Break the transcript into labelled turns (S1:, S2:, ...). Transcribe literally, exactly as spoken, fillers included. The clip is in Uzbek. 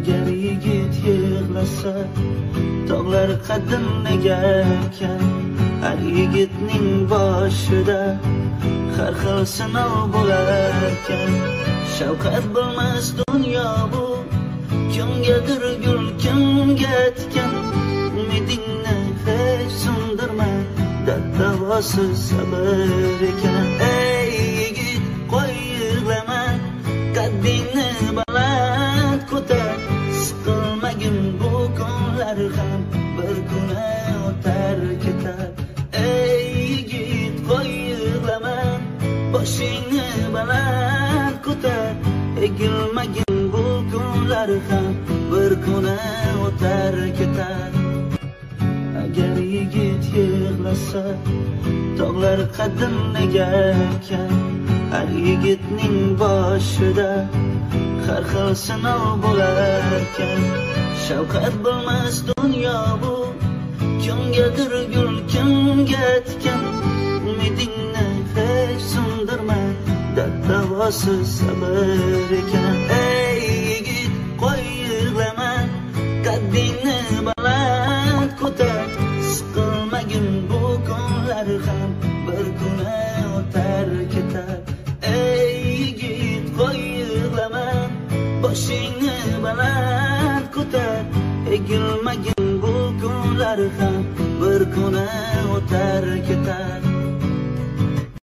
S1: Agar yigit yig'lasa tog'lar qadrini egarkan, har yigitning boshida har xil sinov bo'larkan. Shafqat bilmas dunyo bu, kimgadir gul kimga tikan. Umidingni hech so'ndirma, dard davosiz sabr ekan. Ey yigit qo'y yig'lama, qaddingni baland ko'tar. Siqilmagin bu kunlar ham bir kuni o'tar ketar. Ey yigit qo'y yig'lama, boshingni baland ko'tar. Egilmagin bu kunlar ham bir kuni o'tar ketar. Agar yigit yig'lasa tog'lar qadrini egarkan, har yigitning boshida har xil sinov bo'larkan. Shafqat bilmas dunyo bu, kimgadir gul kimga tikan. Umidingni hech so'ndirma, dard davosiz sabr ekan. Ey yigit qo'y yig'lama, qaddingni baland ko'tar. Siqilmagin bu kunlar ham bir kuni o'tar ketar. Ey yigit qo'y yig'lama, boshingni baland ko'tar. Egilmagin bu kunlar ham bir kuni o'tar ketar.